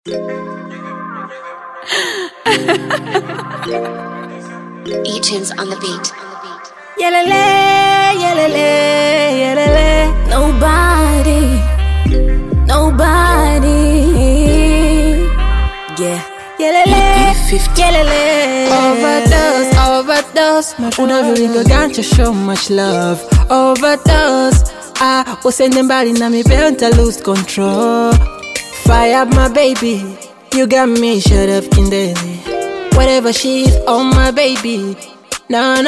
E-tunes on the beat. Yelele, yelele, yelele. Nobody. Yeah. Yelele, yelele. Overdose. Una really got to show much love. Overdose. I was sending body now me parent to lose control. Fire up my baby. You got me shut up in daily. Whatever she's on my baby. No.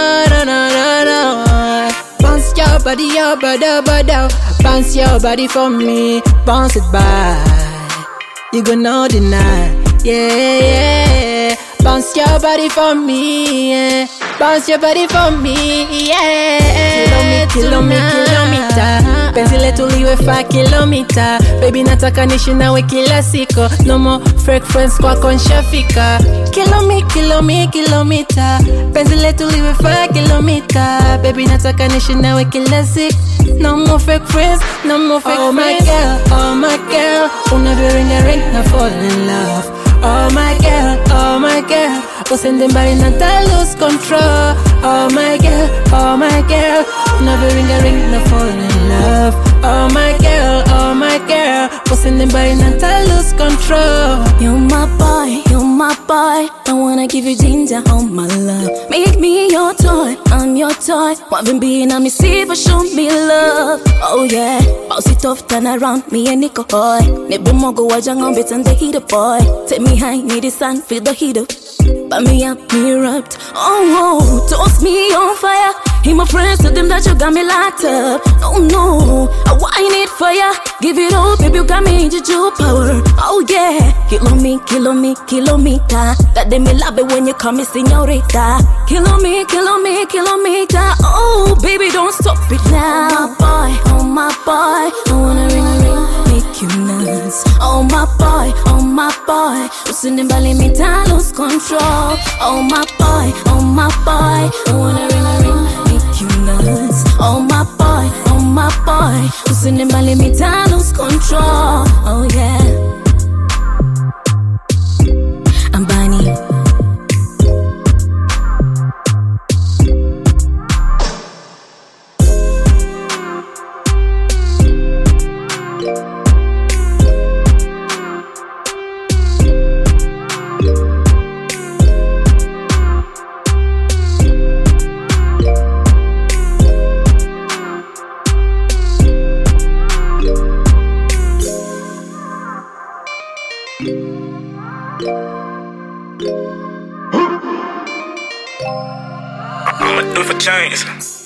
Bounce your body up, bounce your body for me. Bounce it by. You gonna deny. Yeah. Bounce your body for me, yeah. Bounce your body for me, yeah. Kilomita. Penzi letu liwe 5 kilomita. Baby nataka nishi nawe kila siku. No more fake friends kwako nshafika. Kilomita. Penzi letu liwe 5 kilomita. Baby nataka nishi nawe kila siku. No more fake friends, no more fake friends. Oh my girl, una ring I fall in love. Oh my girl, usende mbali na ta lose control. Oh my girl, never ring na fall in love. Oh my girl, usende mbali na ta lose control. You're my boy, I wanna give you ginger on my love. Make me your toy, I'm your toy. Wavin being on me, see for show me love. Oh yeah, bounce it off, turn around, me and Nico boy. Nebu mogo wajang on bits and the heater boy. Take me high, need the sun, feel the heat up. But me up, me erupt. Oh, toast me on fire. He my friends, tell them that you got me locked up. No, I want it for ya. Give it all, baby, you got me in your power. Oh yeah, kilometer. That they me love it when you call me señorita. Kilometer. Oh, baby, don't stop it now. Oh my boy, I wanna ring, make you nuts. Oh my boy, usinibali me lose control. Oh my boy, I wanna ring, make you nuts. Oh my boy, usinibali me lose control. Oh yeah, I'm Bunny. I'ma do it for change.